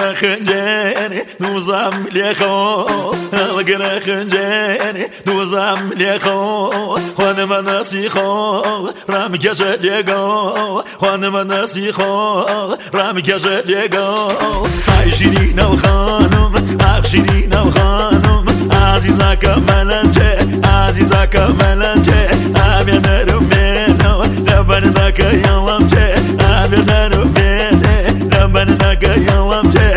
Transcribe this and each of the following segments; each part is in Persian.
القنا خنجاني دوزام ليخو القنا خنجاني دوزام ليخو وانا ما نسيخو رام كشجيغو وانا ما نسيخو رام كشجيغو عايشين وخانم عايشين وخانم عزيزك ملنجي عزيزك ملنجي امين رمينو لبن ذاك يلمجي امين رمينو لبن ذاك يلمجي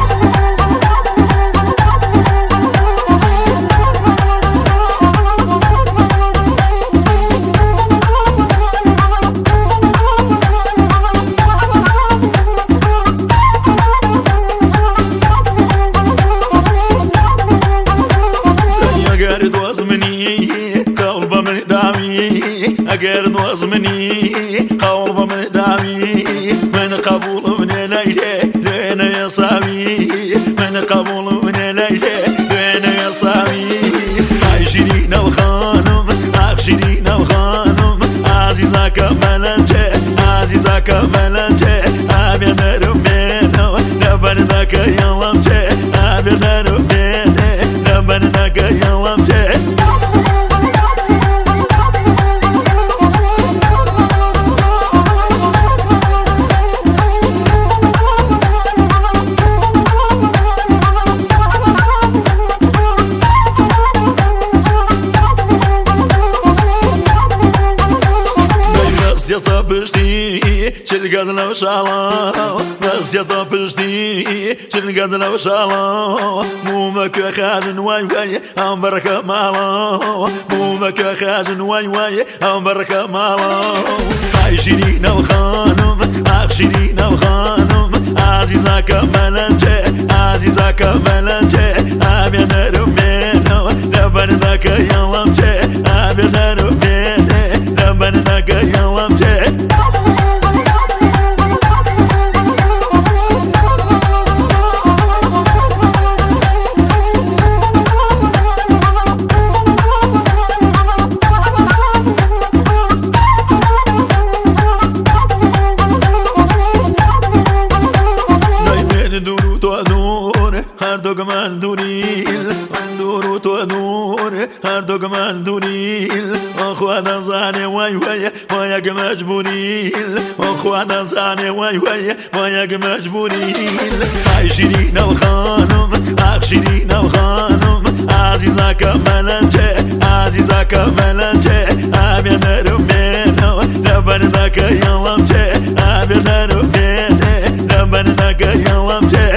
أقرد وزمني قلب من دامي من قبول من ليلة لين يصامي من قبول من ليلة لين يصامي عايشين وخانم عايشين وخانم عزيزك ملنجي عزيزك ملنجي أبين رمينو لبن ذاك يلمجي أبين رمينو لبن ذاك يلمجي يا صبشتي شلقتنا وشالا بس يا صبشتي شلقتنا وشالا مو مكا خاجن واي واي امبرك مالا مو مكا خاجن واي واي امبرك مالا عايشين وخانم عايشين وخانم عزيزك ملنجي عزيزك ملنجي امين رمينو لبن ذاك يلمجي امين رمينو لبن ذاك يلمجي من دونيل من دورو تدور هر دوغ من دونيل اخوانا زاني واي واي وياك مجبوريل اخوانا زاني واي واي وياك مجبوريل عايشين وخانم عايشين وخانم عزيزك ملنجي عزيزك ملنجي امين رمينو لبن ذاك يلمجي امين رمينو لبن ذاك يلمجي